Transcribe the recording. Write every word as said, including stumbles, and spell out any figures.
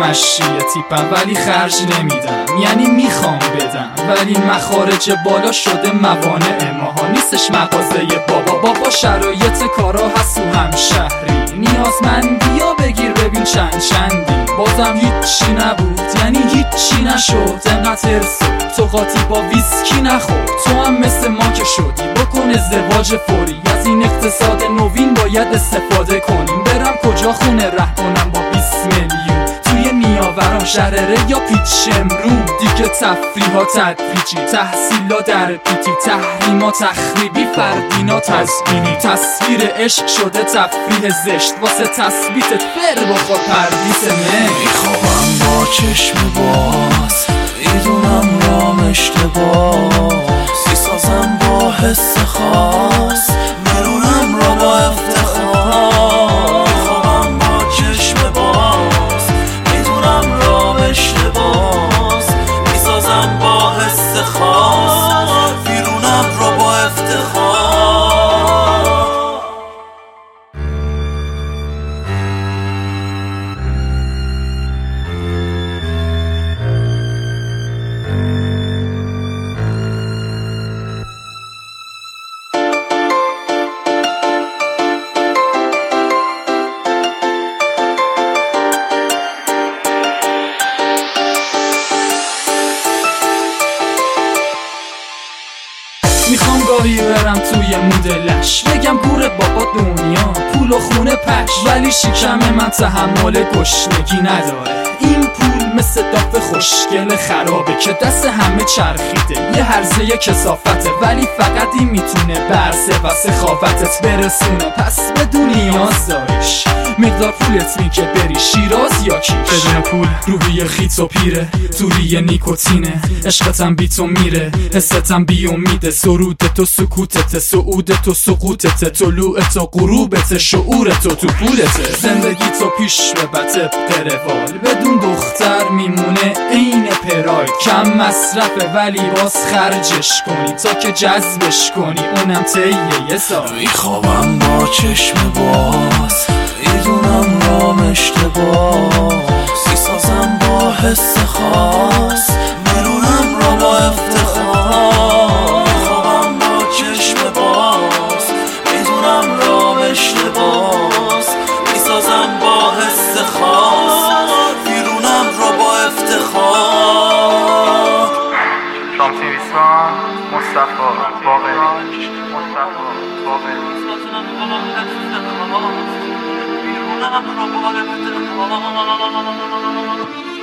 مشی تیپم ولی خرج نمیدم، یعنی میخوام بدم ولی مخارج بالا شده موانع ماها. نیستش مغازه بابا بابا شرایط کارا هست و همشهری، نیازمندی ها بگیر ببین چند چندی. بازم هیچی نبود یعنی هیچی نشد، انقدر ترسید تو قاطی با ویسکی نخورد. تو هم مثل ما که شدی بکن ازدواج فوری، از این اقتصاد نوین باید استفاده کنیم. برم کجا خونه ره کنم با بیست میلیون توی نیاوران شرره یا پیچ شمرون. دیگه تفریحا تدریجی، تحصیلا در پیتی، تحریما تخریبی، فردینا تزمینی. تصویر عشق شده تفریح زشت، واسه تثبیتت فر بخور پردیس مه. میخوام با چشم باز میدونم رام اشتباس، میسازم با حس خاص میرونم را با افتخار. میخوام با چشم باز میدونم رام اشتباس، میسازم با حس خاص میرونم را با افتخار. میخوام گاهی برم توی مدلش بگم گور بابا دنیا پول و خونه پش، ولی شکم من تحمل گشنگی نداره. این پول مثل داف خوشگل خرابه که دست همه چرخیده، یه هرزه کثافته، ولی فقط این میتونه برسه و سخافتت برسونه. پس بدون نیاز داریش مقدار پولت میگه بری شیراز یا کیش. بدون پول روحی خیت و پیره، توری نیکوتینه، عشقتم بی تو میره، حستم بی امیده. سرودت و سکوتت، سعودت و سقوطت، طلوعت و غروبت، شعورت و تو پولت. زندگی تو پیش ببر طبق روال، بدون دختر میمونه عین پراید. کم مصرفه ولی باز خرجش کنی تا که جذبش کنی، اونم طی یه سال. میخوام با چشم باز میدونم رام اشتباس، میسازم با حس خاص میرونم را با افتخار. میخوام با چشم باز میدونم رام اشتباس، میسازم با حس خاص میرونم را با افتخار. شامسی ویسان مصطفی باقری مصطفی باقری میرونم را با افتخار.